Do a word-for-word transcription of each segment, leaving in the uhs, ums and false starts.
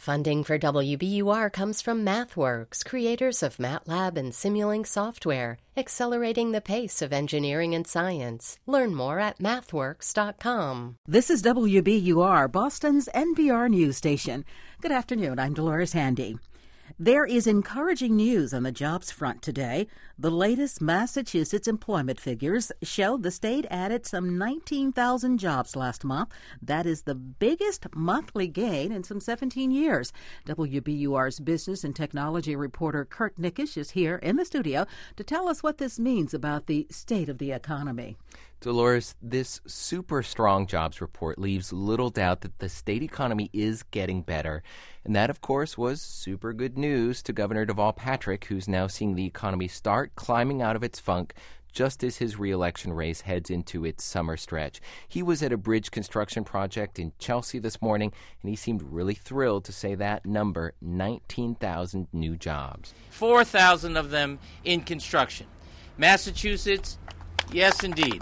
Funding for W B U R comes from MathWorks, creators of MATLAB and Simulink software, accelerating the pace of engineering and science. Learn more at mathworks dot com. This is W B U R, Boston's N P R news station. Good afternoon. I'm Dolores Handy. There is encouraging news on the jobs front today. The latest Massachusetts employment figures show the state added some nineteen thousand jobs last month. That is the biggest monthly gain in some seventeen years. W B U R's business and technology reporter Kurt Nickisch is here in the studio to tell us what this means about the state of the economy. Dolores, this super strong jobs report leaves little doubt that the state economy is getting better. And that, of course, was super good news to Governor Deval Patrick, who's now seeing the economy start climbing out of its funk just as his re-election race heads into its summer stretch. He was at a bridge construction project in Chelsea this morning, and he seemed really thrilled to say that number, nineteen thousand new jobs. four thousand of them in construction. Massachusetts, yes, indeed.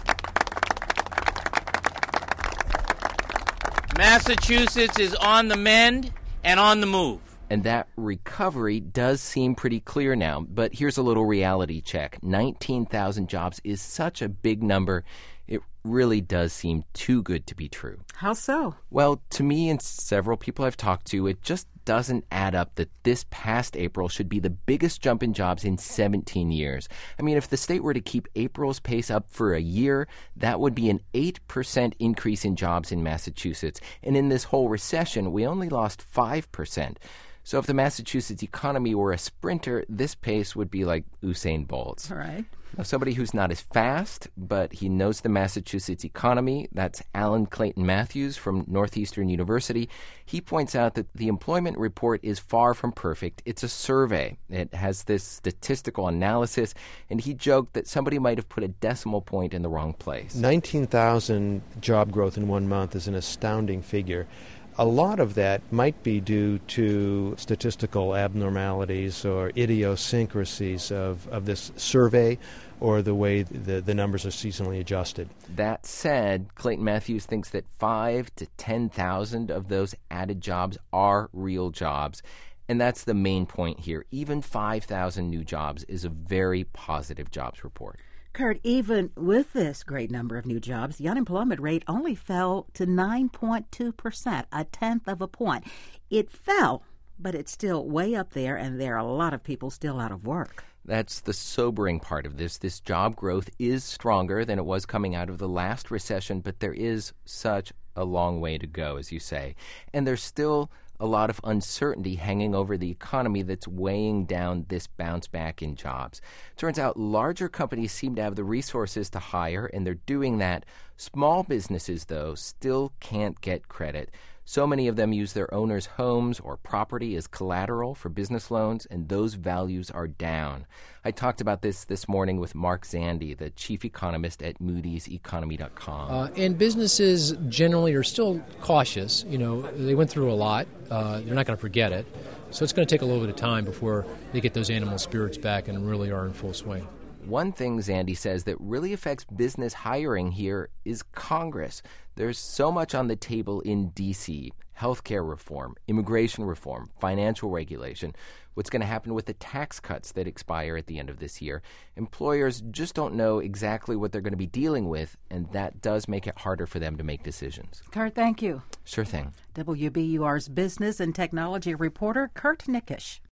Massachusetts is on the mend and on the move. And that recovery does seem pretty clear now. But here's a little reality check. nineteen thousand jobs is such a big number. It really does seem too good to be true. How so? Well, to me and several people I've talked to, it just doesn't add up that this past April should be the biggest jump in jobs in seventeen years. I mean, if the state were to keep April's pace up for a year, that would be an eight percent increase in jobs in Massachusetts. And in this whole recession, we only lost five percent. So if the Massachusetts economy were a sprinter, this pace would be like Usain Bolt's. All right. Now, somebody who's not as fast, but he knows the Massachusetts economy, that's Alan Clayton Matthews from Northeastern University. He points out that the employment report is far from perfect. It's a survey. It has this statistical analysis, and he joked that somebody might have put a decimal point in the wrong place. nineteen thousand job growth in one month is an astounding figure. A lot of that might be due to statistical abnormalities or idiosyncrasies of, of this survey or the way the, the numbers are seasonally adjusted. That said, Clayton Matthews thinks that five to ten thousand of those added jobs are real jobs. And that's the main point here. Even five thousand new jobs is a very positive jobs report. Kurt, even with this great number of new jobs, the unemployment rate only fell to nine point two percent, a tenth of a point. It fell, but it's still way up there, and there are a lot of people still out of work. That's the sobering part of this. This job growth is stronger than it was coming out of the last recession, but there is such a long way to go, as you say. And there's still a lot of uncertainty hanging over the economy that's weighing down this bounce back in jobs. Turns out larger companies seem to have the resources to hire, and they're doing that. Small businesses, though, still can't get credit. So many of them use their owners' homes or property as collateral for business loans, and those values are down. I talked about this this morning with Mark Zandi, the chief economist at Moody's Economy dot com. Uh, and businesses generally are still cautious. You know, they went through a lot. Uh, they're not going to forget it. So it's going to take a little bit of time before they get those animal spirits back and really are in full swing. One thing Zandi says that really affects business hiring here is Congress. There's so much on the table in D C: healthcare reform, immigration reform, financial regulation, what's going to happen with the tax cuts that expire at the end of this year. Employers just don't know exactly what they're going to be dealing with, and that does make it harder for them to make decisions. Kurt, thank you. Sure thing. W B U R's business and technology reporter, Kurt Nickisch.